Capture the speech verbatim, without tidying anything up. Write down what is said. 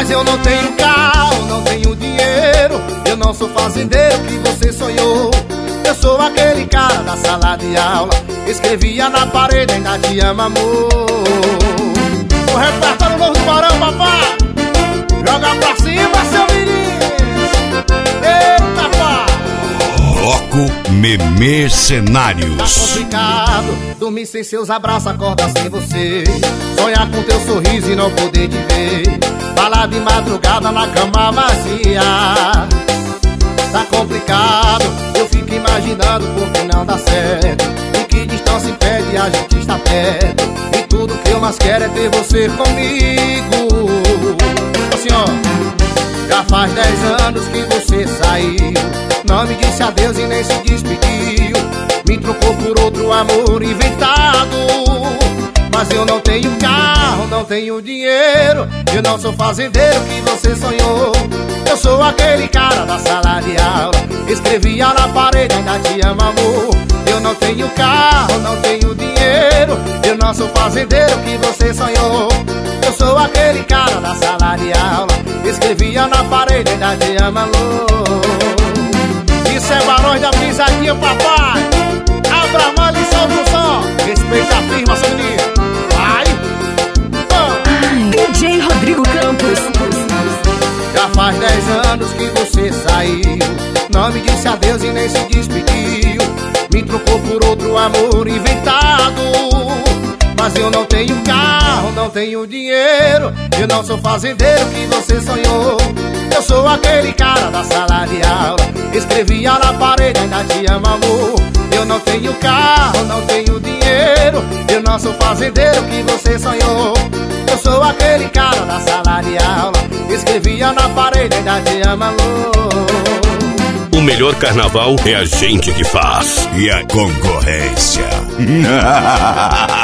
Mas eu não tenho carro, não tenho dinheiro. Eu não sou fazendeiro que você sonhou. Eu sou aquele cara da sala de aula, escrevia na parede, ainda te amo, amor. O repertório novo do Barão, papai. Joga pra cima, seu menino. Eita, pá. Bloco Mercenários. Tá complicado dormir sem seus abraços, acordar sem você, sonhar com teu sorriso e não poder te ver, falar de madrugada na cama vazia. Tá complicado, eu fico imaginando porque não dá certo, e que distância impede a gente estar perto, e tudo que eu mais quero é ter você comigo. Assim, ó, já faz dez anos que você saiu, não me disse adeus e nem se despediu, me trocou por outro amor inventado. Mas eu não tenho carro, não tenho dinheiro, eu não sou fazendeiro que você sonhou. Eu sou aquele cara da sala de aula, escrevia na parede, ainda te amo, amor. Eu não tenho carro, não tenho dinheiro, eu não sou fazendeiro que você sonhou. Eu sou aquele cara da sala de aula, escrevia na parede, ainda te amo, amor. Isso é Barões da Pisadinha, papai. Abra a mão e solta o som. Respeita a firma, seu menino. Vai! Oh. D J Rodrigo Campos. Já faz dez anos que você saiu, não me disse adeus e nem se despediu, me trocou por outro amor inventado. Mas eu não tenho carro, não tenho dinheiro, eu não sou fazendeiro que você sonhou. Eu sou aquele cara da sala de aula, escrevia na parede, ainda te amo, amor. Eu não tenho carro, não tenho dinheiro, eu não sou fazendeiro que você sonhou. Eu sou aquele cara da sala de aula, escrevia na parede, ainda te amo, amor. O melhor carnaval é a gente que faz. E a concorrência.